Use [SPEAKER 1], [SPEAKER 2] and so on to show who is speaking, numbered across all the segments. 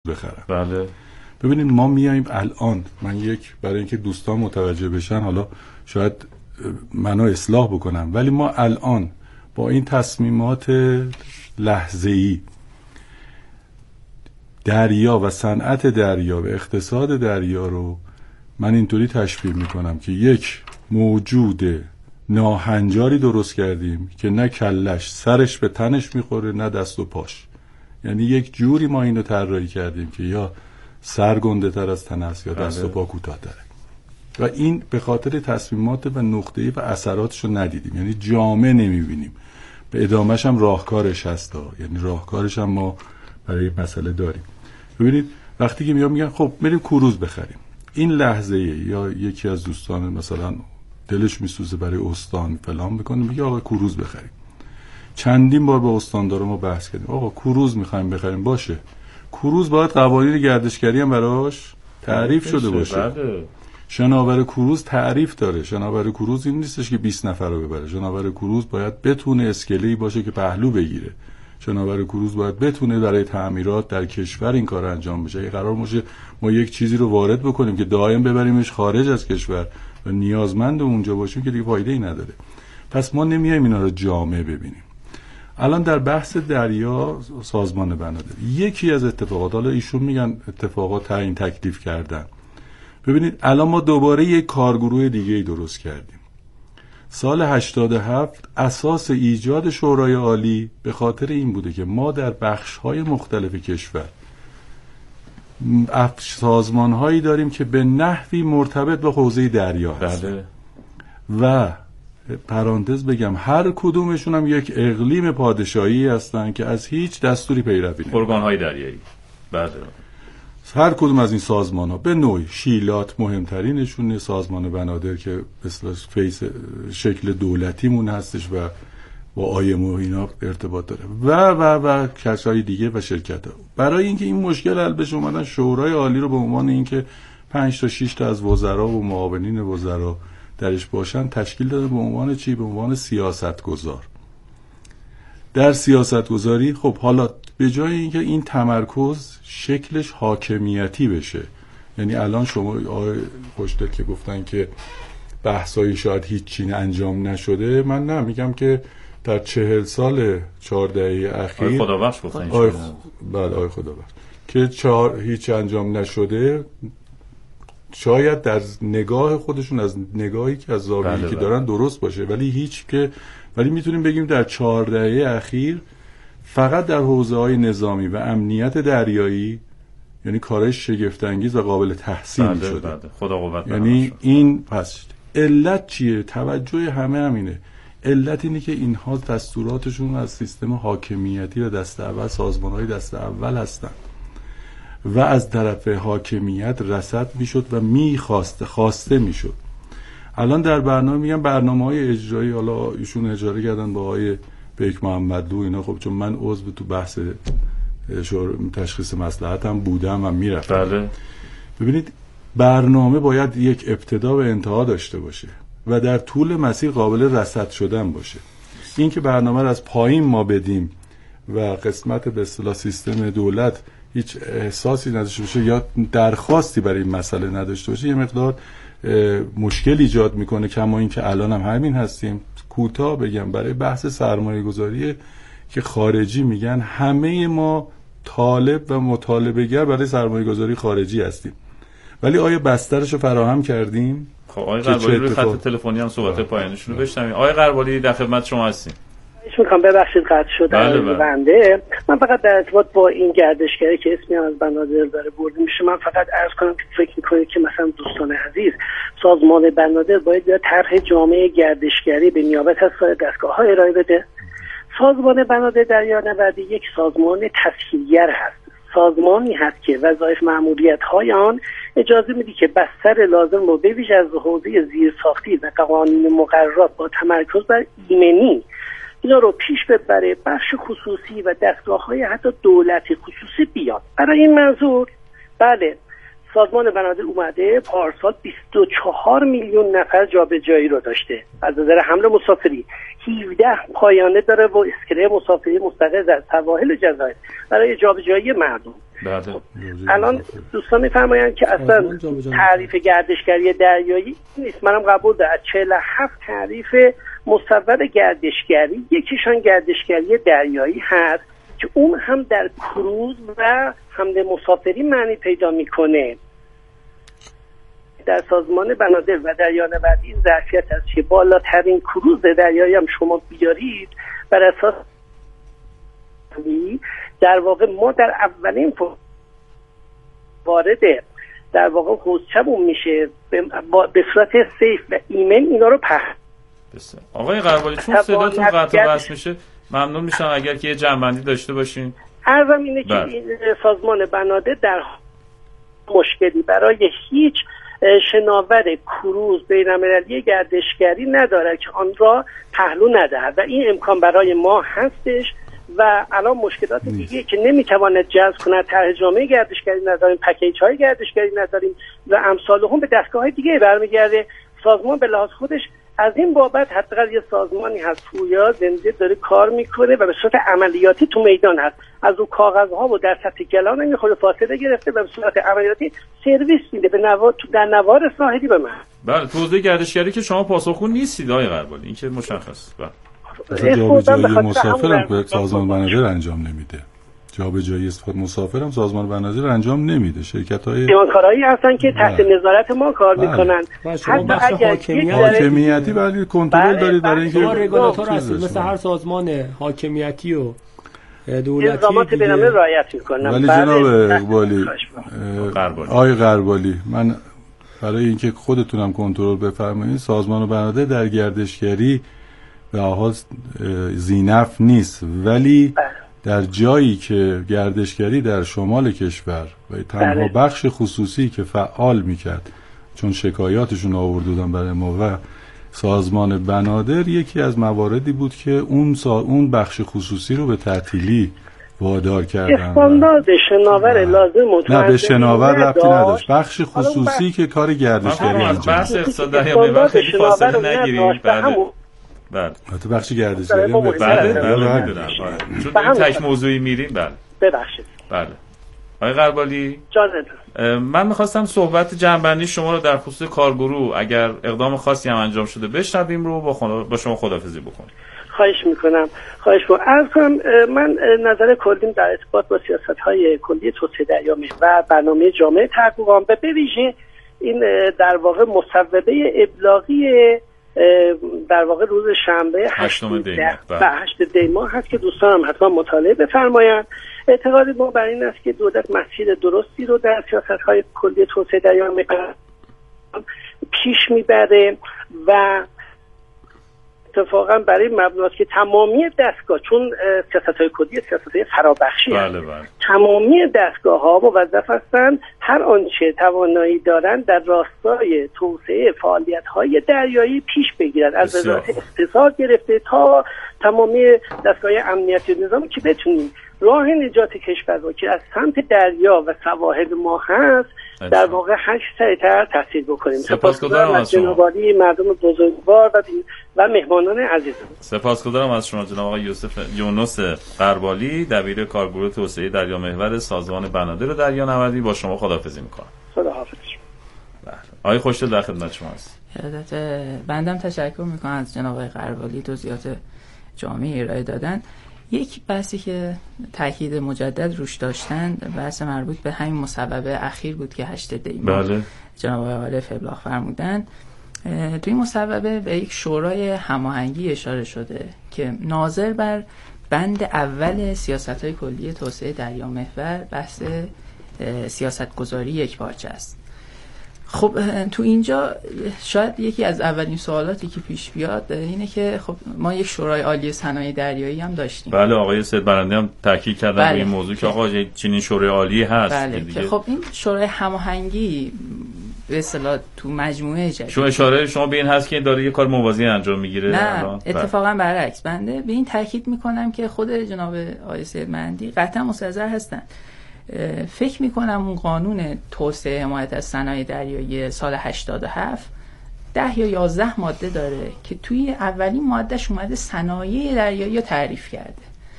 [SPEAKER 1] بخرن.
[SPEAKER 2] بله.
[SPEAKER 1] ببینید ما میایم الان، برای اینکه دوستان متوجه بشن، حالا شاید منو اصلاح بکنم، ولی ما الان با این تصمیمات لحظه‌ای دریا و صنعت دریا و اقتصاد دریا رو من اینطوری تشبیه میکنم که یک موجود ناهنجاری درست کردیم که نه کلش سرش به تنش میخوره نه دست و پاش. یعنی یک جوری ما اینو طراحی کردیم که یا سر گنده تر از تن است یا دست و پا کوتاه تره. و این به خاطر تصمیمات و نقطه‌ای و اثراتش رو ندیدیم، یعنی جامع نمیبینیم. به ادامهش هم راهکارش هستا، یعنی راهکارش هم ما برای مسئله داریم. ببینید وقتی که میگن خب بریم کروز بخریم، این لحظه یا یکی از دوستان مثلا دلش میسوزه برای استان فلان بکنه، میگه آقا کروز بخریم. چندین بار با استاندارا ما بحث کردیم، آقا کروز میخوایم بخریم، باشه کروز باید قوانین گردشگری هم براش تعریف شده باشه. شناور کروز تعریف داره. شناور کروز این نیستش که 20 نفر رو ببره. شناور کروز باید بتونه اسکله‌ای باشه که پهلو بگیره. شناور کروز باید بتونه برای تعمیرات در کشور این کار انجام بشه. اگه قرار باشه ما یک چیزی رو وارد بکنیم که دائم ببریمش خارج از کشور و نیازمند اونجا باشیم که دیگه فایده‌ای نداره. پس ما نمیایم اینا رو جامع ببینیم. الان در بحث دریا سازمان بنادر یکی از اتفاقات، حالا ایشون میگن اتفاقات تعیین تکلیف کردن. ببینید الان ما دوباره یک کارگروه دیگه‌ای درست کردیم. سال 87 اساس ایجاد شورای عالی به خاطر این بوده که ما در بخش‌های مختلف کشور سازمان‌هایی داریم که به نحوی مرتبط با حوزه دریا هستند. و پرانتز بگم هر کدومشون هم یک اقلیم پادشاهی هستن که از هیچ دستوری پیروی نمی‌کنن.
[SPEAKER 2] ارگان‌های دریایی. بله.
[SPEAKER 1] هر کدوم از این سازمان‌ها به نوعی، شیلات مهمترینشونه، سازمان بنادر که به اصطلاح فیس شکل دولتیمون هستش و با آیمو اینا ارتباط داره و کسای دیگه و شرکت‌ها. برای اینکه این مشکل حل بشه اومدن شورای عالی رو به عنوان اینکه 5 تا 6 تا از وزرا و معاونین وزرا درش باشن تشکیل داده به عنوان چی؟ به عنوان سیاستگزار. در سیاستگذاری خب حالا به جای اینکه این تمرکز شکلش حاکمیتی بشه، یعنی الان شما آقای خوشدل که گفتن که بحثایی شاید هیچی انجام نشده، من نه میگم که در 40 سال 4 دهه اخیر
[SPEAKER 2] آقای خدابخش گفتن
[SPEAKER 1] بله آقای خدابخش که هیچ انجام نشده، شاید در نگاه خودشون از نگاهی که از زاویه‌ای که دارن درست باشه، ولی میتونیم بگیم در 4 دهه اخیر فقط در حوزه‌های نظامی و امنیت دریایی یعنی کارهای شگفت‌انگیز و قابل تحسین شده.
[SPEAKER 2] خدا قوت بده.
[SPEAKER 1] یعنی این پس علت چیه؟ توجه همه همینه. علت اینه که اینها دستوراتشون از سیستم حاکمیتی و دست اول، سازمان‌های دست اول هستن و از طرف حاکمیت رصد میشد و خواسته میشد. الان در برنامه میگن برنامه‌های اجرایی، حالا ایشون اجاره کردن با آقای بیک محمدلو اینا، خب چون من عضو تو بحث تشخیص مصلحت هم بودم و میرفتم.
[SPEAKER 2] بله.
[SPEAKER 1] ببینید برنامه باید یک ابتدا و انتها داشته باشه و در طول مسیر قابل رصد شدن باشه. این که برنامه رو از پایین ما بدیم و قسمت به اصطلاح سیستم دولت هیچ احساسی نداشته باشه یا درخواستی برای این مسئله نداشته باشه، یه مقدار مشکل ایجاد میکنه. کما این که الان هم همین هستیم. کوتاه بگم برای بحث سرمایه گذاری که خارجی میگن همه ما طالب و مطالبه گر برای سرمایه گذاری خارجی هستیم، ولی آیا بسترش رو فراهم کردیم؟
[SPEAKER 2] خب آقای غربالی روی خط تلفنی هم صحبت پایانیشون رو بشنویم. آقای غربالی در خدمت شما هستیم.
[SPEAKER 3] میخوام ببخشید قطع شده بنده. من فقط در ارتباط با این گردشگری که اسمی هم از بنادر داره برده میشه، من فقط عرض کنم که فکر میکنه که مثلا دوستان عزیز سازمان بنادر باید طرح جامعه گردشگری به نیابت از سایر دستگاه‌ها ارائه بده. سازمان بنادر دریانوردی یک سازمان تسهیلگر هست، سازمانی هست که وظایف مأموریت‌های آن اجازه میده که بستر لازم رو به ویژه از حوزه زیرساختی و قوانین مقررات با تمرکز بر ایمنی اینا رو پیش ببره، بخش خصوصی و دستگاه‌های حتی دولتی خصوصی بیاد. برای این منظور بله سازمان بنادر اومده پارسال 24 میلیون نفر جابجایی رو داشته از نظر حمل مسافری، 17 پایانه داره و اسکله مسافری مستقل در سواحل جزایر برای جابجایی مردم. الان دوستان میفرمایند که اصلا تعریف گردشگری دریایی نیست. منم قبول دارم 47 تعریف مصوب گردشگری، یکیشان گردشگری دریایی هست که اون هم در کروز و حمل مسافرین معنی پیدا میکنه. در سازمان بنادر و دریانوردی این ظرفیت است که بالاترین کروز دریایی هم شما بیارید بر اساس در واقع ما در اولین وارد در واقع حوضچمون میشه به صورت سیف و ایمن اینا رو پخش.
[SPEAKER 2] بسیار آقای غربالی، چون صداتون قطع و وصل میشه ممنون میشم اگر که یه جمع‌بندی داشته باشین.
[SPEAKER 3] عرضم اینه که این سازمان بنادر در مشکلی برای هیچ شناور کروز بین‌المللی گردشگری نداره که آن را پهلو ندهد و این امکان برای ما هستش و الان مشکلات دیگه که نمیتواند جذب کند، طرح جامعه گردشگری نداریم، پکیج های گردشگری نداریم و امثال هم به دستگاه های دیگه برمیگرده. سازمان به لحاظ خودش از این بابت حداقل یه سازمانی هست پویا زنده داره کار میکنه و به صورت عملیاتی تو میدان هست، از رو کاغذها و در سطح گلان نمیخوره فاصله گرفته و به صورت عملیاتی سرویس میده در نوار ساحلی به من.
[SPEAKER 2] بله، توزیع گردشگری که شما پاسخگو نیستید آقای غربالی، این که مشخص. بله
[SPEAKER 1] جابجایی مسافر هم سازمان بنادر انجام نمیده. جابجایی مسافر هم سازمان بنادر انجام نمیده. شرکت‌های
[SPEAKER 3] پیمانکارایی هستن که تحت نظارت ما کار میکنن.
[SPEAKER 4] حتی اگر
[SPEAKER 1] حاکمیتی ولی کنترل دارید برای اینکه
[SPEAKER 4] شما رگولاتور هستید مثل هر سازمان حاکمیتی و دولتی
[SPEAKER 3] نظامات بین‌المللی رعایت میکنن.
[SPEAKER 1] ولی جناب اقبالی، آقای غربالی، من برای اینکه خودتونم کنترل بفرمایید، سازمان بنادر در گردشگری به لحاظ زینف نیست، ولی در جایی که گردشگری در شمال کشور و تنها بخش خصوصی که فعال میکرد، چون شکایاتشون آوردودن برای ما و سازمان بنادر، یکی از مواردی بود که اون بخش خصوصی رو به تعطیلی وادار کردن.
[SPEAKER 3] استاندارد شناور لازم متعدد
[SPEAKER 1] نه به شناور ربطی نداشت، بخش خصوصی که کار گردشگری انجام
[SPEAKER 2] بحث اقتصادی یا خیلی فاصله نگیریم.
[SPEAKER 1] بله حتی بخش گردشگری هم
[SPEAKER 2] بله میدونم چون تک موضوعی میریم. بله
[SPEAKER 3] ببخشید.
[SPEAKER 2] بله آقای غربالی
[SPEAKER 3] جانم،
[SPEAKER 2] من میخواستم صحبت جمع‌بندی شما رو در خصوص کارگروه اگر اقدام خاصی هم انجام شده بشنویم رو با شما خداحافظی بکنیم.
[SPEAKER 3] خواهش میکنم. عرض کنم من نظر کلیم در ارتباط با سیاست‌های کلی توسعه دریامحور و برنامه جامعه تحقیقات و به ویژه این در واقع مصوبه ابلاغی در واقع روز شنبه 8 دی ماه هست که دوستانم حتما مطالعه بفرمایند. اعتقاد ما بر این است که دولت مسیر درستی رو در سیاست‌های کلی توسعه دریامحور پیش میبره و اتفاقا برای مبناست که تمامی دستگاه، چون سیاست‌های کلی سیاست‌های فرابخشی
[SPEAKER 2] بله.
[SPEAKER 3] تمامی دستگاه‌ها موظف هستند هر آنچه توانایی دارند در راستای توسعه فعالیت‌های دریایی پیش بگیرند، از وزارت اقتصاد گرفته تا تمامی دستگاه امنیتی و نظامی که بتونیم راه نجات کشور رو که از سمت دریا و سواحل ما هست در واقع هر سریع‌تر تحصیل بکنیم.
[SPEAKER 2] سپاسگزارم از شما
[SPEAKER 3] جناب عالی، مردم بزرگوار و مهمانان عزیزم.
[SPEAKER 2] سپاسگزارم از شما جناب آقای یونس غربالی، دبیر کارگروه توسعه دریامحور سازمان بنادر دریانوردی. با شما خداحافظی می‌کنم.
[SPEAKER 3] خداحافظ.
[SPEAKER 2] آقای خوشدل در خدمت شما هست.
[SPEAKER 5] بندم تشکر می‌کنم از جناب آقای غربالی توضیحات جامعی ارائه دادن. یک بحثی که تاکید مجدد روش داشتن بحث مربوط به همین مصوبه اخیر بود که 8 دی ماه جناب آقای عارف ابلاغ فرمودن. توی مصوبه به یک شورای هماهنگی اشاره شده که ناظر بر بند اول سیاست‌های کلی توسعه دریامحور بحث سیاست‌گذاری یکپارچه است. خب تو اینجا شاید یکی از اولین سوالاتی که پیش بیاد اینه که خب ما یک شورای عالی صنایع دریایی هم داشتیم.
[SPEAKER 2] بله آقای سید برنده هم تاکید کردن روی این موضوع که آقا چنین شورای عالی هست.
[SPEAKER 5] بله که خب این شورای هماهنگی به اصطلاح تو مجموعه جدید
[SPEAKER 2] شما اشاره شما به این هست که این داره یه کار موازی انجام میگیره.
[SPEAKER 5] نه اتفاقا برعکس، بنده به این تاکید میکنم که خود جناب آقای سید برنده قطعا مستحضر هستن. فکر میکنم اون قانون توسعه حمایت از صنایع دریایی سال 87 10 یا 11 ماده داره که توی اولین مادهش اومده صنایع دریایی رو تعریف کرده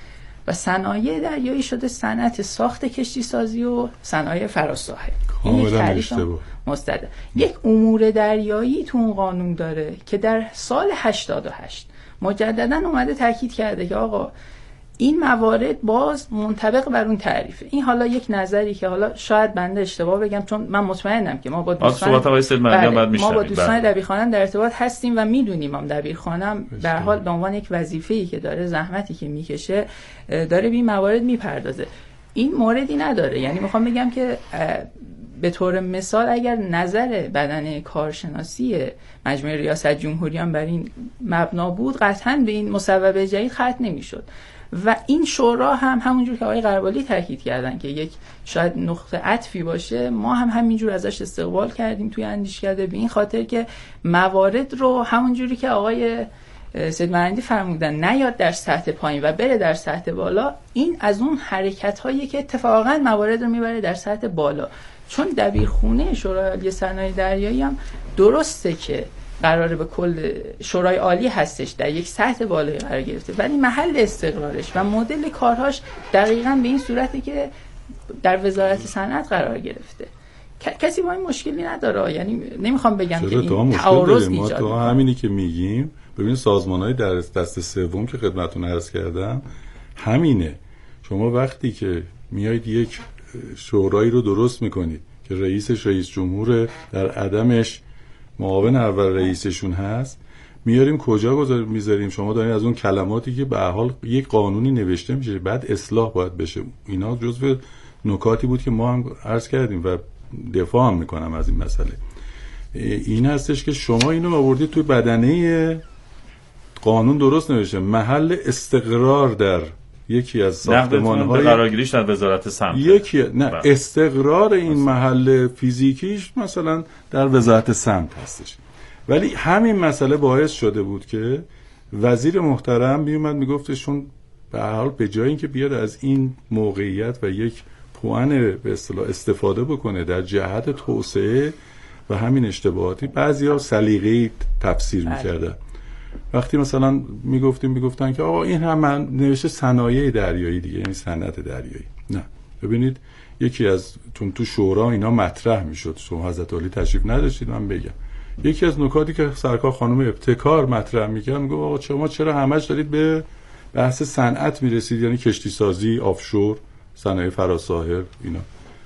[SPEAKER 5] و صنایع دریایی شده صنعت ساخت کشتی سازی و صنایع فراساحل. این یک تعریف مستقل. یک امور دریایی تو اون قانون داره که در سال 88 مجددا اومده تاکید کرده که آقا این موارد باز منطبق بر اون تعریفه. این حالا یک نظری که حالا شاید بنده اشتباه بگم، چون من مطمئنم که ما با دوستان دبیرخانه‌ام در ارتباط هستیم و میدونیم هم دبیرخانه‌ام به هر حال به عنوان یک وظیفه‌ای که داره، زحمتی که میکشه، داره به این موارد میپردازه. این موردی نداره. یعنی میخوام بگم که به طور مثال اگر نظر بدن کارشناسی مجمع ریاست جمهوری هم بر این مبنا بود، قطعاً به این مصوبه جدید ختم نمیشد. و این شورا هم همونجور که آقای قربالی تاکید کردن که یک شاید نقطه عطفی باشه، ما هم همینجور ازش استقبال کردیم توی اندیشکده، به این خاطر که موارد رو همونجوری که آقای سید مهندی فرمودن نیاد در سطح پایین و بره در سطح بالا. این از اون حرکت هایی که اتفاقا موارد رو میبره در سطح بالا. چون دبیرخونه شورای عالی صنایع دریایی هم درسته که قراره به کل شورای عالی هستش، در یک سطح بالایی قرار گرفته، ولی محل استقرارش و مدل کارهاش دقیقاً به این صورتی که در وزارت صنعت قرار گرفته. کسی با این مشکلی نداره. یعنی نمیخوام بگم که این تعارض ایجاد
[SPEAKER 1] کنه. همینی که میگیم، ببین سازمان‌های در دست سوم که خدمتتون عرض کردم همینه. شما وقتی که میایید یک شورایی رو درست میکنید که رئیسش رئیس جمهور، در عدمش معاون اول رئیسشون هست، میاریم کجا میذاریم؟ شما دارین از اون کلماتی که به هر حال یک قانونی نوشته میشه بعد اصلاح باید بشه. اینا جزو نکاتی بود که ما هم عرض کردیم و دفاع هم میکنم از این مسئله. این هستش که شما اینو آوردید توی بدنه قانون درست نوشته، محل استقرار در یکی از ساختمان‌های
[SPEAKER 2] قرارگیریش در وزارت صنعت،
[SPEAKER 1] استقرار این محل فیزیکیش مثلا در وزارت صنعت هستش. ولی همین مسئله باعث شده بود که وزیر محترم میومد میگفتشون به هر حال به جای اینکه بیاد از این موقعیت و یک پوان به اصطلاح استفاده بکنه در جهت توسعه و همین اشتباهاتی، بعضیا سلیقه‌ای تفسیر می‌کردن. وقتی مثلا میگفتن که آقا این هم نوشته صنایع دریایی دیگه، یعنی صنعت دریایی. نه، ببینید یکی از تو شورا اینا مطرح میشد، شما حضرت علی تشریف نداشتید، من بگم یکی از نکاتی که سرکار خانم ابتکار مطرح میکرد، میگه آقا شما چرا همش دارید به بحث صنعت میرسید، یعنی کشتی سازی، آفشور، صنایع فراساحل اینا.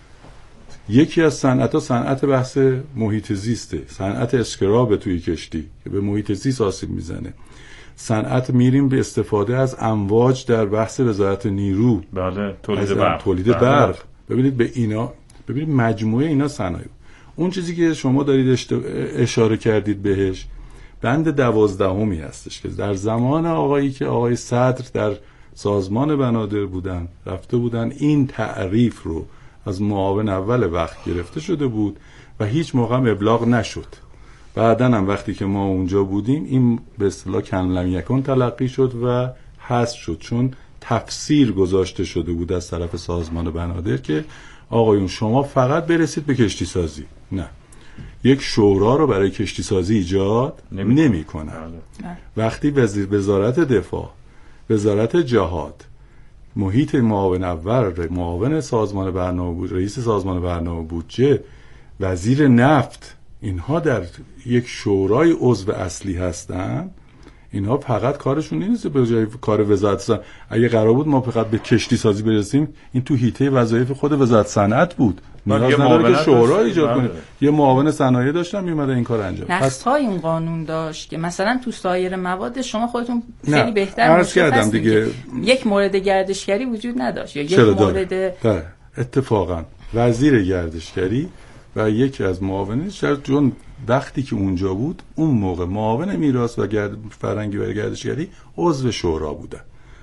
[SPEAKER 1] یکی از صنعت‌ها صنعت بحث محیط زیسته، صنعت اسکراب توی کشتی که به محیط زیست آسیب میزنه. صنعت میریم به استفاده از امواج در بحث وزارت نیرو،
[SPEAKER 2] بله، تولید
[SPEAKER 1] برق. ببینید به اینا، ببینید مجموعه اینا صنایع. اون چیزی که شما دارید اشاره کردید بهش بند 12 هستش که در زمان آقای صدر در سازمان بنادر بودن، رفته بودن این تعریف رو از معاون اول وقت گرفته شده بود و هیچ موقع ابلاغ نشد. بعداً هم وقتی که ما اونجا بودیم این به اصطلاح کن لم یکن تلقی شد و حذف شد، چون تفسیر گذاشته شده بود از طرف سازمان بنادر که آقایون شما فقط برسید به کشتی سازی. نه، یک شورا رو برای کشتی سازی ایجاد نمی کنن. وقتی وزارت دفاع، وزارت جهاد، محیط معاون اول، معاون سازمان برنامه بود، رئیس سازمان برنامه بودجه، وزیر نفت، اینها در یک شورای عضو اصلی هستن، اینها فقط کارشون نیست به جای کار وزارت صنعت. اگه قرار بود ما فقط به کشتی سازی برسیم، این تو حیطه وظایف خود وزارت صنعت بود، نیاز نداره که شورا ایجاد کنه. یه معاون صنایع داشتن میومده این کار انجام.
[SPEAKER 5] نقص‌های این قانون داشت که مثلا تو سایر مواد شما خودتون خیلی بهتر مشخص دیگه یک مورد گردشگری وجود نداشت یا یک مورد
[SPEAKER 1] اتفاقا وزیر گردشگری و یکی از معاونش، چون وقتی که اونجا بود اون موقع معاون میراث و فرهنگی و گردشگری عضو شورا بودن.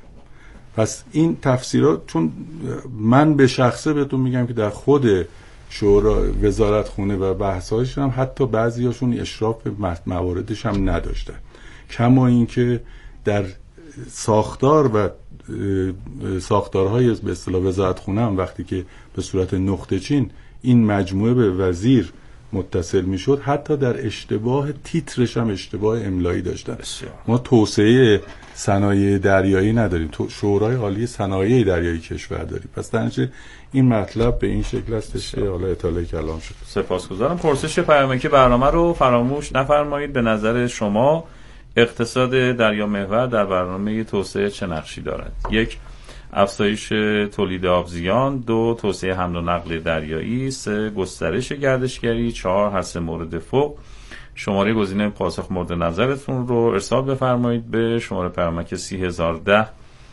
[SPEAKER 1] پس این تفسیرات، چون من به شخصه بهتون میگم که در خود شورا وزارت خونه و بحث‌هاش هم حتی بعضیاشون اشراف به مواردش هم نداشتن، کما اینکه در ساختار و ساختارهای به اصطلاح وزارت خونه هم وقتی که به صورت نقطه چین این مجموعه به وزیر متصل میشد حتی در اشتباه تیترش هم اشتباه املایی داشتن. ما توسعه صنایع دریایی نداریم، شورای عالی صنایع دریایی کشور داریم. پس درنچه این مطلب به این شکل هستش که حالا اطلاع کلام شد.
[SPEAKER 2] سپاسگزارم. پرسش پیامکی برنامه رو فراموش نفرمایید. به نظر شما اقتصاد دریا محور در برنامه توسعه چه نقشی دارد؟ 1. افزایش تولید آبزیان، 2. توسعه حمل و نقل دریایی، 3. گسترش گردشگری، 4. هر سه مورد فوق. شماره گزینه پاسخ مورد نظرتون رو ارسال بفرمایید به شماره پیامک 30010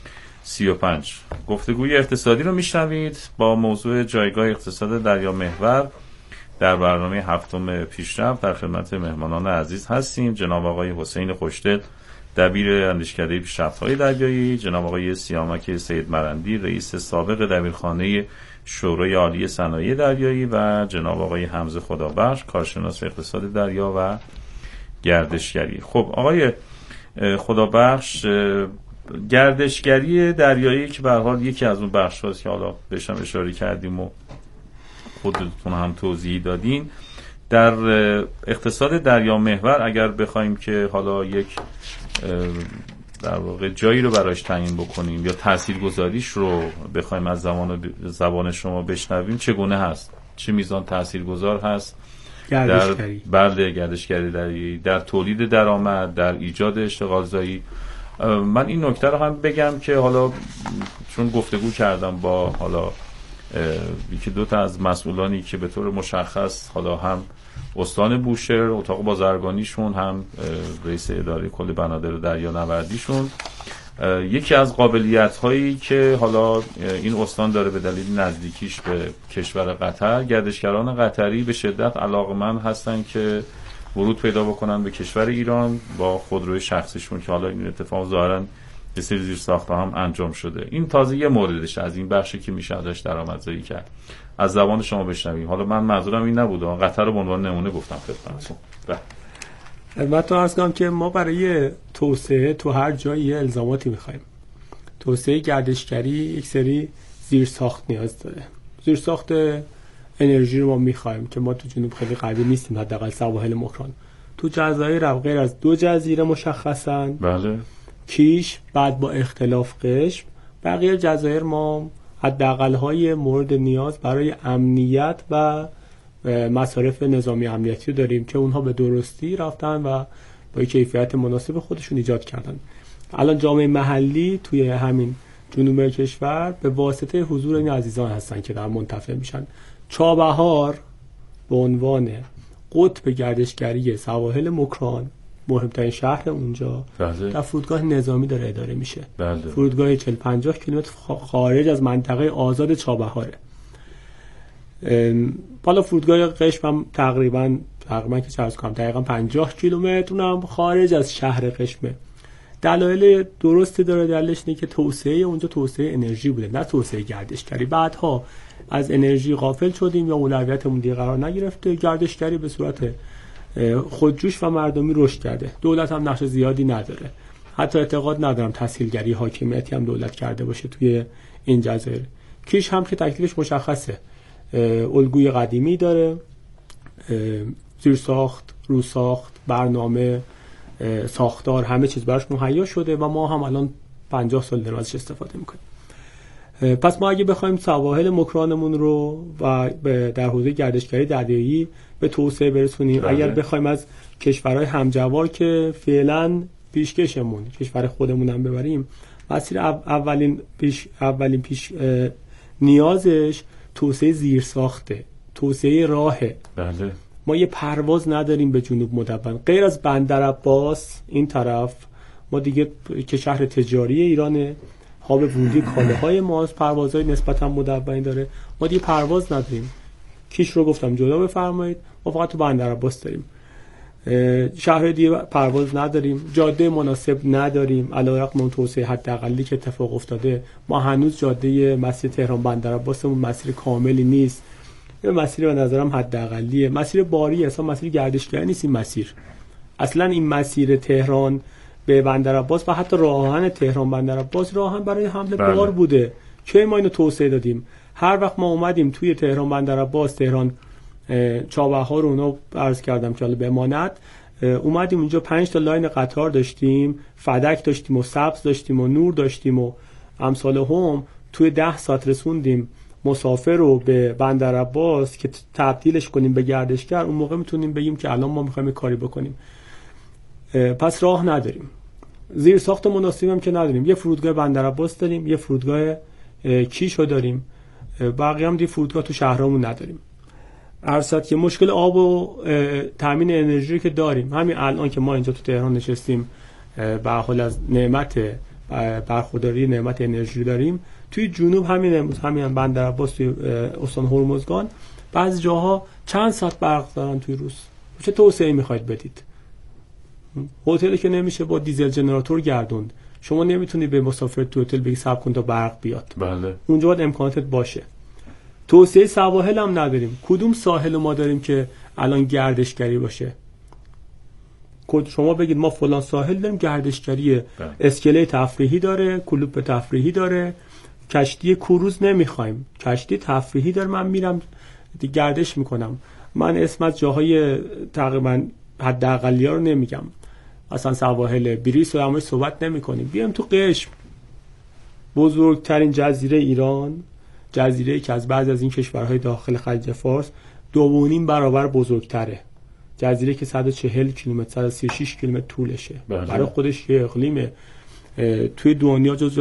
[SPEAKER 2] 35. گفتگوی اقتصادی رو میشنوید با موضوع جایگاه اقتصاد دریا محور در برنامه هفتم پیشرفت. در خدمت مهمانان عزیز هستیم. جناب آقای حسین خوشدل، دبیر اندیشکده پیشرفت‌های دریایی، جناب آقای سیامک سید مرندی، رئیس سابق دبیرخانه شورای عالی صنایع دریایی و جناب آقای حمزه خدابخش، کارشناس اقتصاد دریا و گردشگری. خب آقای خدابخش، گردشگری دریایی که به هر حال یکی از اون بخش‌هاست که حالا بهش هم اشاره کردیم و خودتون هم توضیح دادین، در اقتصاد دریا محور اگر بخوایم که حالا یک در واقع جایی رو براش تعیین بکنیم یا تاثیرگذاریش رو بخوایم از زبان شما بشنویم، چگونه هست؟ چه میزان تاثیرگذار هست
[SPEAKER 4] گردشگری؟
[SPEAKER 2] در گردشگری دریایی، در تولید درآمد، در ایجاد اشتغالزایی. من این نکته رو هم بگم که حالا چون گفتگو کردم با حالا یکی دو تا از مسئولانی که به طور مشخص حالا هم استان بوشهر اتاق بازرگانیشون، هم رئیس اداره کل بنادر دریانوردیشون، یکی از قابلیت هایی که حالا این استان داره به دلیل نزدیکیش به کشور قطر، گردشگران قطری به شدت علاقمند هستن که ورود پیدا بکنن به کشور ایران با خودروی شخصیشون که حالا این اتفاق ظاهرا یه سری زیرساخت‌ها هم انجام شده. این تازه یه موردش از این بخشی که میشه ازش درآمدزایی کرد. از زبان شما بشنویم. حالا من منظورم این نبوده، قطر رو به عنوان نمونه گفتم خدمتتون.
[SPEAKER 4] البته عرض کنم که ما برای توسعه تو هر جایی الزاماتی می‌خوایم. توسعه گردشگری یک سری زیرساخت نیاز داره. زیرساخت انرژی رو ما می‌خوایم که ما تو جنوب خیلی قوی نیستیم، حداقل سواحل مکران. تو جزایر غیر از 2 جزیره مشخصاً.
[SPEAKER 2] بله.
[SPEAKER 4] کیش، بعد با اختلاف قشم، بقیه جزایر ما حداقل‌های مورد نیاز برای امنیت و مصارف نظامی امنیتی داریم که اونها به درستی رفتن و با کیفیت مناسب خودشون ایجاد کردن. الان جامعه محلی توی همین جنوب کشور به واسطه حضور این عزیزان هستن که در منتفع میشن. چابهار به عنوان قطب گردشگری سواحل مکران، مهمترین شهر اونجا، در فرودگاه نظامی داره اداره میشه. فرودگاه 40-50 کیلومتر خارج از منطقه آزاد چابهاره. بالا فرودگاه قشم هم تقریبا که چه عرض کنم دقیقاً 50 کیلومتر، اونم خارج از شهر قشمه. دلایل درستی داره. دلیلش اینه که توسعه اونجا توسعه انرژی بوده، نه توسعه گردشگری. بعدها از انرژی غافل شدیم یا اولویتمون دیگه قرار نگرفته. گردشگری به صورت خودجوش و مردمی رشد کرده. دولت هم نقش زیادی نداره. حتی اعتقاد ندارم تسهیلگری حاکمیتی هم دولت کرده باشه توی این جزایر. کیش هم که تکلیفش مشخصه، الگوی قدیمی داره، زیرساخت، روساخت، برنامه، ساختار، همه چیز براش مهیا شده و ما هم الان 50 سال داریم ازش استفاده میکنیم. پس ما اگه بخوایم سواحل مکرانمون رو و در حوزه گردشگری دریایی به توسعه برسونیم، اگر بخوایم از کشورهای همجوار که فعلا پیشکشمون کشور خودمون هم ببریم، مسیر اولین پیش نیازش توسعه زیرساخته، توسعه راهه.
[SPEAKER 2] بله.
[SPEAKER 4] ما یه پرواز نداریم به جنوب مدون غیر از بندر عباس این طرف. ما دیگه که شهر تجاری ایرانه، هاب ورودی کالاهای ماست، پروازهای نسبتا مدون داره. ما دیگه پرواز نداریم. کیش رو گفتم جدا بفرمایید، ما فقط تو بندر عباس داریم. شهر دیگه پرواز نداریم، جاده مناسب نداریم. علیرغم اون توسعه حداقلی که اتفاق افتاده، ما هنوز جاده مسیر تهران بندر عباسمون مسیر کاملی نیست. این مسیر به نظرم حداقلیه. مسیر باری اصلا مسیر گردشگری نیست. این مسیر اصلا این مسیر تهران به بندر عباس و حتی راهن تهران بندر عباس راهن برای حمل بار بوده که ما اینو توسعه دادیم. هر وقت ما اومدیم توی تهران بندر عباس، تهران چابهار رو اونا عرض کردم که حالا بماند. اومدیم اونجا 5 تا لاین قطار داشتیم، فدک داشتیم و سبز داشتیم و نور داشتیم و امثال هم. توی 10 ساعت رسوندیم مسافر رو به بندر عباس که تبدیلش کنیم به گردشگر. اون موقع میتونیم بگیم که الان ما میخوایم کاری بکنیم. پس راه نداریم، زیر ساخت مناسبی هم که نداریم. یه فرودگاه بندر عباس داریم، یه فرودگاه کیشو داریم، بقیه هم دی فرودگاه تو شهرامون نداریم. عرضت که مشکل آب و تامین انرژی که داریم، همین الان که ما اینجا تو تهران نشستیم به حال از نعمت برخورداری نعمت انرژی داریم، توی جنوب همین بندر عباس توی استان هرمزگان بعضی جاها چند ساعت برق دارن توی روز. چه توسعه میخواید بدید؟ هتلی که نمیشه با دیزل جنراتور گردوند. شما نمیتونی به مسافر تو هتل بگی صبر کن تا برق بیاد.
[SPEAKER 2] بله.
[SPEAKER 4] اونجا باید امکاناتت باشه. توسعه سواحل هم نداریم. کدوم ساحل ما داریم که الان گردشگری باشه؟ شما بگید ما فلان ساحل داریم گردشگریه، اسکله تفریحی داره، کلوب تفریحی داره، کشتی کروز نمیخوایم، کشتی تفریحی داره، من میرم گردش میکنم. من اسم از جاهای تقریبا حداقلیا رو نمیگم، اصلا سواحل بریس رو همش صحبت نمیکنیم. بیام تو قشم، بزرگترین جزیره ایران، جزیره‌ای که از بعضی از این کشورهای داخل خلیج فارس 2.5 برابر بزرگتره. جزیره که 140 کیلومتر 136 کیلومتر طولشه. برای خودش یه اقلیمه. توی دنیا جزو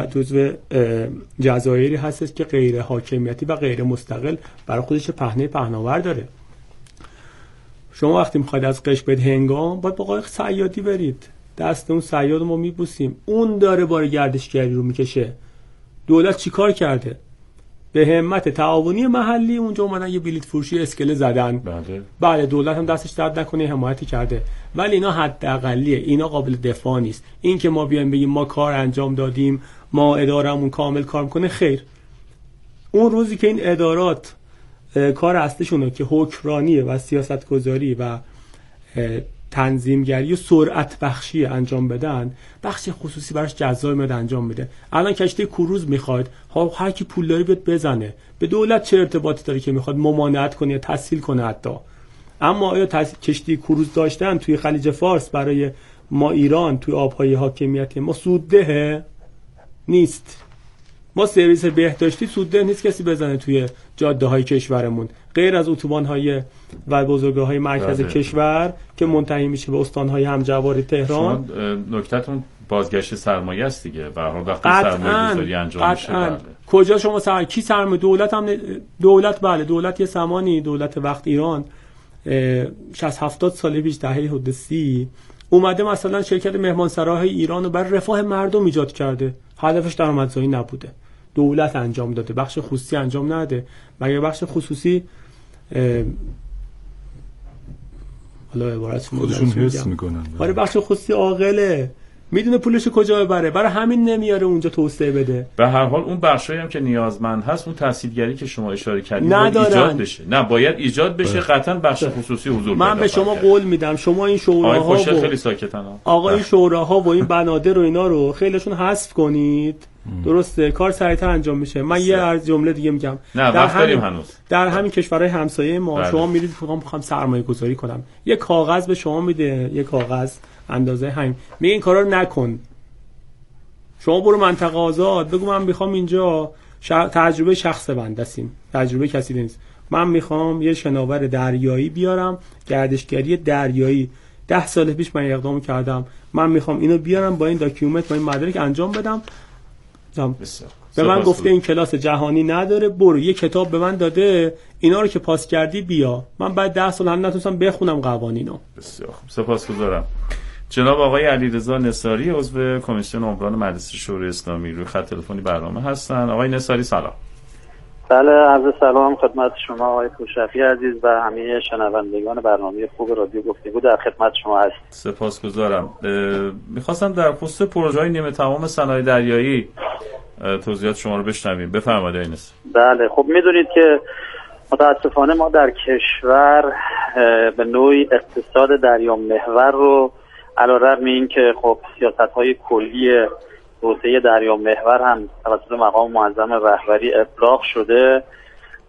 [SPEAKER 4] جزایری هستش که غیر حاکمیتی و غیر مستقل برای خودش پهناور داره. شما وقتی میخواید از قشم برید هنگام، باید با قایق صیادی برید. دست اون صیاد ما میبوسیم، اون داره بار گردشگری رو میکشه. دولت چیکار کرده؟ به همت تعاونی محلی اونجا اومدن یه بلیط فروشی اسکله زدن. بله دولت هم دستش درد نکنه حمایتی کرده، ولی اینا حداقلیه، اینا قابل دفاع نیست. این که ما بیایم بگیم ما کار انجام دادیم، ما ادارمون کامل کار میکنه، خیر. اون روزی که این ادارات کار اصلیشونه که حکمرانیه و سیاستگذاری و تنظیمگری و سرعت بخشی انجام بدن، بخش خصوصی براش جزای میاد انجام بده. الان کشتی کروز میخواد، هر کی پول داره بیاد بزنه. به دولت چه ارتباطی داره که میخواد ممانعت کنه یا تسهیل کنه حتی؟ اما آیا کشتی کروز داشتن توی خلیج فارس برای ما ایران توی آبهای حاکمیتی ما سودده نیست. ما سرویس بهداشتی سودده نیست کسی بزنه توی جاده های کشورمون، غیر از اتوبان های و بزرگراه های مرکز کشور که منتهی میشه به استان های همجوار تهران.
[SPEAKER 2] نکتهتون بازگشت سرمایه است دیگه. به هر حال وقتی سرمایه گذاری انجام میشه، بله.
[SPEAKER 4] کجا شما کی سرمایه؟ دولت یه زمانی، دولت وقت ایران 60-70 سال پیش، دهه حدود 30 اومده مثلا شرکت مهمانسراهای ایران رو برای رفاه مردم ایجاد کرده. هدفش درآمدزایی نبوده، دولت انجام داده، بخش خصوصی انجام نده. مگر بخش خصوصی حالا عبارتشون
[SPEAKER 1] خودشون حس میکنن؟
[SPEAKER 4] آره بخش خصوصی عاقله، میدونه پولش کجا ببره، برای همین نمیاره اونجا توسعه بده.
[SPEAKER 2] به هر حال اون بخشایی هم که نیازمند هست، اون تحصیلگری که شما اشاره کردید باید ایجاد بشه. نه باید ایجاد بشه، قطعا بخش خصوصی حضور پیدا.
[SPEAKER 4] من به شما قول میدم، شما این شوراها
[SPEAKER 2] خیلی ساکتن
[SPEAKER 4] این شوراها و این بنادر و اینا رو خیلیشون حذف کنید. درسته، کار سریعتر انجام میشه. من یه از جمله دیگه میگم، در همین کشورهای همسایه ما شما میرید میخوام سرمایه گذاری کنم، یه کاغذ به شما میده، یه کاغذ اندازه همین، میگه این کارا رو نکن. شما برو منطقه آزاد بگو من میخوام اینجا تجربه شخص بنده است، تجربه کسی نیست، من میخوام یه شناور دریایی بیارم، گردشگری دریایی. 10 سال پیش من اقدام کردم، من میخوام اینو بیارم با این داکیومنت، با این مدرک انجام بدم. به من گفته این کلاس جهانی نداره، برو یه کتاب به من داده، اینا رو که پاس کردی بیا. من بعد 10 سال هم نتونستم بخونم قوانینو.
[SPEAKER 2] بسیار خوب، سپاسگزارم. جناب آقای علیرضا نثاری، عضو کمیسیون عمران مجلس شورای اسلامی، روی خط تلفنی برنامه هستن. آقای نثاری سلام.
[SPEAKER 6] بله، عرض سلام خدمت شما آقای کوشفی عزیز و همه شنوندگان برنامه خوب رادیو گفتگو، در خدمت شما هستم.
[SPEAKER 2] سپاسگزارم. میخواستم در خصوص پروژه‌های نیمه تمام صنایع دریایی توضیحات شما رو بشنویم. بفرمایید آقای نثاری.
[SPEAKER 6] بله، خب میدونید که متاسفانه ما در کشور به نوعی اقتصاد دریا محور رو علیرغم این که خب سیاست‌های کلی توسعه دریا محور هم توسط مقام معظم رهبری ابلاغ شده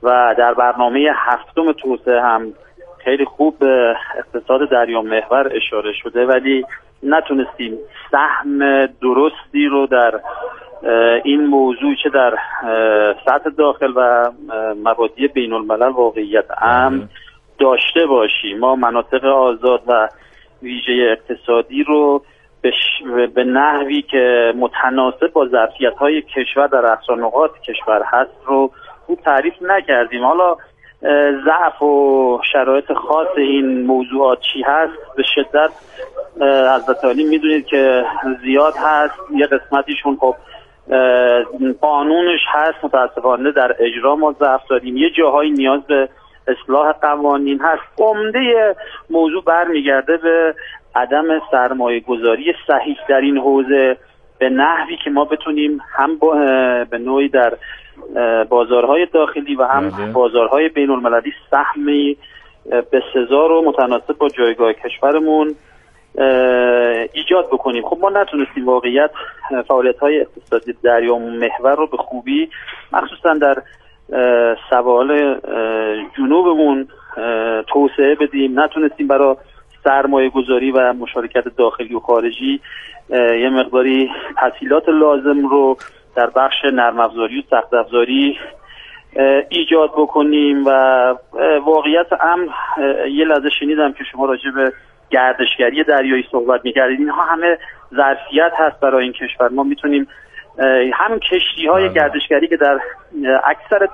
[SPEAKER 6] و در برنامه 7 توسعه هم خیلی خوب به اقتصاد دریا محور اشاره شده، ولی نتونستیم سهم درستی رو در این موضوع چه در سطح داخل و مبادی بین الملل واقعیت امن داشته باشیم. ما مناطق آزاد و ویژه اقتصادی رو به نحوی که متناسب با ظرفیت‌های کشور در اقصانقاط کشور هست رو خوب تعریف نکردیم. حالا ضعف و شرایط خاص این موضوعات چی هست به شدت حضرت عالی میدونید که زیاد هست. یه قسمتیشون خب قانونش هست، متاسفانه در اجرا ما ضعف داریم، یه جاهایی نیاز به اصلاح قوانین هست. عمده موضوع برمیگرده به عدم سرمایه گذاری صحیح در این حوزه به نحوی که ما بتونیم هم به نوعی در بازارهای داخلی و هم بازارهای بین المللی سهمی به سزا رو متناسب با جایگاه کشورمون ایجاد بکنیم. خب ما نتونستیم واقعیت فعالیت‌های اقتصادی دریا محور رو به خوبی مخصوصا در سواحل جنوبمون توسعه بدیم. نتونستیم برای سرمایه گذاری و مشارکت داخلی و خارجی یه مقداری تسهیلات لازم رو در بخش نرم افزاری و سخت افزاری ایجاد بکنیم. و واقعیت یه لحظه شنیدم که شما راجع به گردشگری دریایی صحبت می‌کردید. اینها همه ظرفیت هست برای این کشور. ما میتونیم هم کشتی‌های گردشگری که در اکثر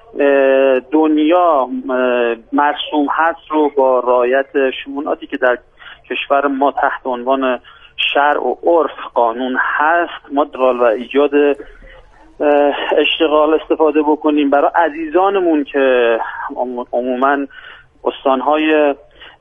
[SPEAKER 6] دنیا مرسوم هست رو با رعایت شموناتی که در کشور ما تحت عنوان شرع و عرف قانون هست مدرال و ایجاد اشتغال استفاده بکنیم. برای عزیزانمون که عموماً استانهای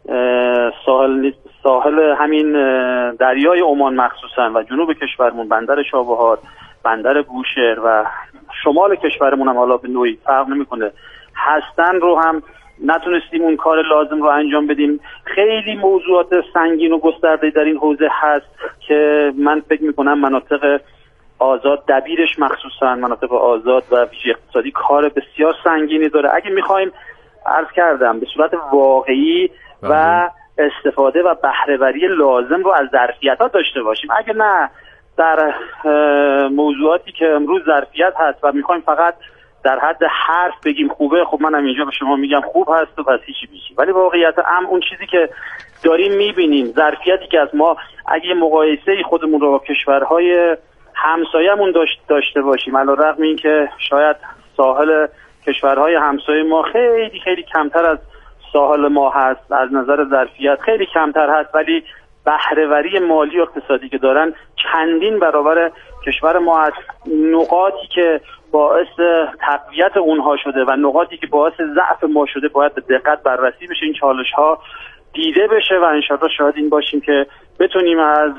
[SPEAKER 6] ساحل همین دریای عمان مخصوصاً و جنوب کشورمون، بندر شابهار، بندر بوشهر و شمال کشورمون هم حالا به نوعی فرق نمیکنه هستن رو هم نتونستیم اون کار لازم رو انجام بدیم. خیلی موضوعات سنگین و گسترده در این حوزه هست که من فکر میکنم مناطق آزاد دبیرش مخصوصا مناطق آزاد و ویژه اقتصادی کار بسیار سنگینی داره. اگه میخوایم عرض کردم به صورت واقعی و استفاده و بهره‌وری لازم رو از ظرفیت‌ها داشته باشیم، اگه نه در موضوعاتی که امروز ظرفیت هست و میخوایم فقط در حد حرف بگیم خوبه، خب منم اینجا به شما میگم خوب هست و پس هیچی بیشی، ولی واقعیت اون چیزی که داریم میبینیم، ظرفیتی که از ما اگه مقایسه خودمون رو با کشورهای همسایه‌مون داشته باشیم، علی‌رغم این که شاید ساحل کشورهای همسایه ما خیلی خیلی کمتر از ساحل ما هست، از نظر ظرفیت خیلی کمتر هست، ولی بهره‌وری مالی و اقتصادی که دارن چندین برابر کشور ما هست. نقاطی که باعث تقویت اونها شده و نقاطی که باعث ضعف ما شده باید به دقت بررسی بشه، این چالش ها دیده بشه و انشاءالله شاهد این باشیم که بتونیم از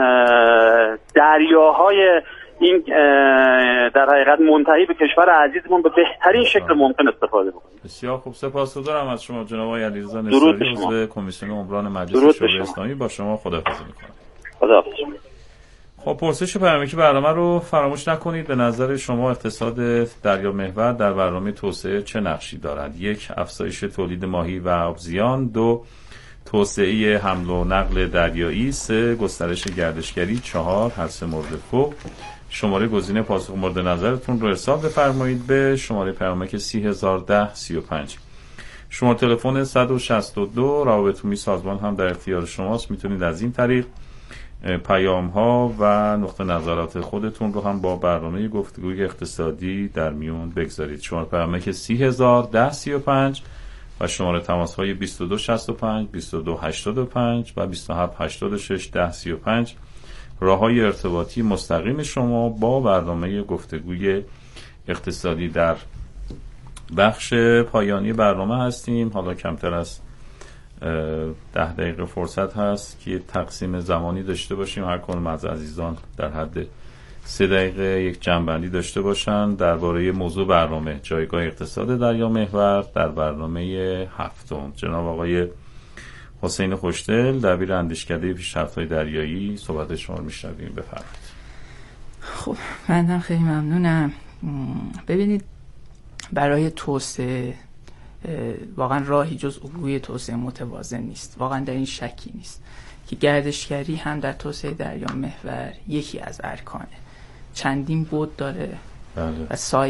[SPEAKER 6] دریاهای این در حقیقت منتهی به کشور عزیزمون به بهترین شکل ممکن استفاده بکنیم.
[SPEAKER 2] بسیار خوب، سپاسگزارم از شما جناب آقای علیرضا نصاری، عضو کمیسیون عمران مجلس شورای اسلامی. با شما خداحافظی می‌کنم.
[SPEAKER 6] خداحافظ.
[SPEAKER 2] خب پرسش پیامکی برنامه رو فراموش نکنید. به نظر شما اقتصاد دریا محور در برنامه توسعه چه نقشی دارد؟ 1. افزایش تولید ماهی و آبزیان. 2. توسعه حمل و نقل دریایی. 3. گسترش گردشگری. 4. هر سه مورد فوق. شماره گزینه پاسخ مورد نظرتون رو ارسال بفرمایید به شماره پیامک 301035. شماره تلفن 162 روابط عمومی سازمان هم در اختیار شماست. میتونید از این طریق پیام ها و نقطه نظرات خودتون رو هم با برنامه گفتگوی اقتصادی در میون بگذارید. شماره پیامک 301035 و شماره تماس های 2265 2285 و 2786 راه‌های ارتباطی مستقیم شما با برنامه گفتگوی اقتصادی. در بخش پایانی برنامه هستیم. حالا کمتر از 10 دقیقه فرصت هست که تقسیم زمانی داشته باشیم. هر کدوم از عزیزان در حد 3 دقیقه یک جمع‌بندی داشته باشن درباره موضوع برنامه جایگاه اقتصاد دریا محور در برنامه 7. جناب آقای حسین خوشدل، دبیر اندیشکده پیشرفت‌های دریایی، صحبت شما رو میشنویم. بفرمایید.
[SPEAKER 5] خب بنده خیلی ممنونم. ببینید برای توسعه واقعا راهی جز الگوی توسعه متوازن نیست. واقعا در این شکی نیست که گردشگری هم در توسعه دریا محور یکی از ارکانه، چندین بود داره و